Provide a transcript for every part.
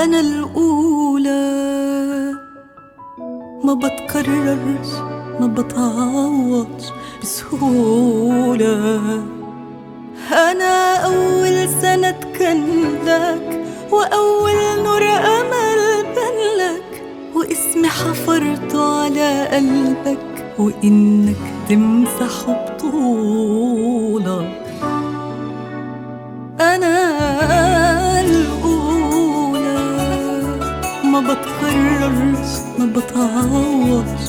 أنا الأولى، ما بتكررش ما بتعوضش بسهولة. أنا أول سند كان لك، وأول نور أمل بنلك، واسمي حفرته على قلبك، وإنك تمسحه بطولة. أنا الأولى، ما بتكررش ما بتعوضش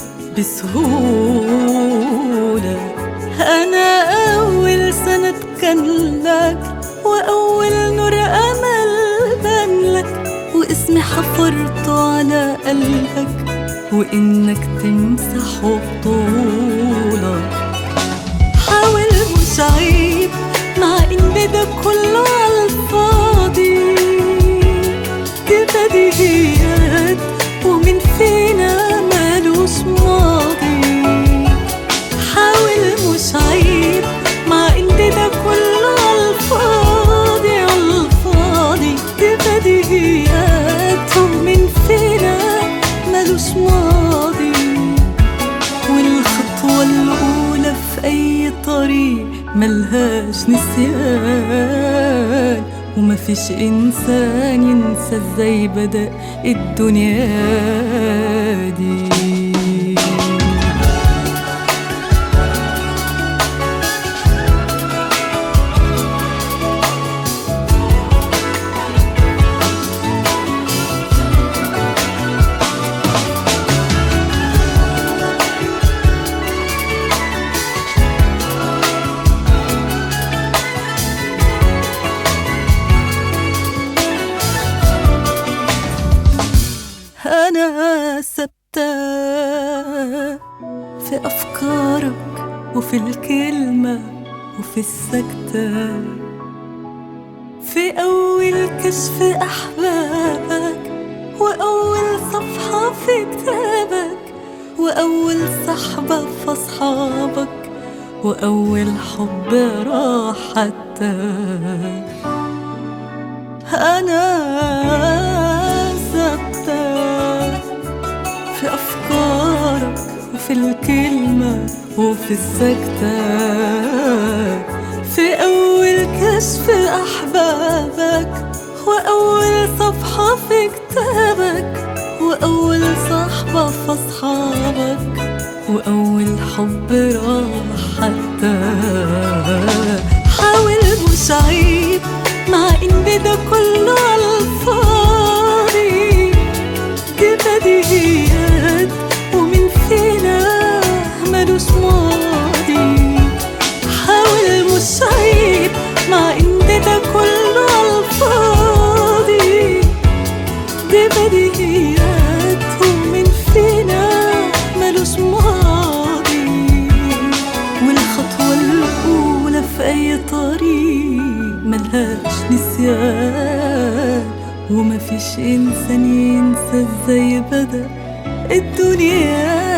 بسهولة. أنا أول سند كان لك، وأول نور أمل بنلك، واسمي حفرته على قلبك، وإنك تمسحه بطولة. حاول مش عيب مع إن ده كله عالفاضي، دي بديهيات ومن فينا مالوش ماضي. حاول مش عيب مع إن ده كله عالفاضي عالفاضي، دي بديهيات ومن فينا مالوش ماضي. والخطوة الأولى في أي طريق ملهاش نسيان، ومفيش إنسان ينسى ازاي بدأ الدنيا دي. أنا ثابتة في أفكارك، وفي الكلمة، وفي السكتة، في أول كشف أحبابك، وأول صفحة في كتابك، وأول صحبة في أصحابك، وأول حب راح حتى. أنا في أفكارك، وفي الكلمة، وفي السكتة، في أول كشف أحبابك، وأول صفحة في كتابك، وأول صحبة في أصحابك، وأول حب راح حتى. حاول مش عيب مع إن ده كله عالفاضي، دي بديهيات ومن فينا مالوش ماضي. حاول مش عيب مع إن ده كله عالفاضي، دي بديهيات ومن فينا مالوش ماضي. والخطوة الأولى في أي طريق ملهاش نسيان، ومفيش إنسان ينسى ازاي بدأ الدنيا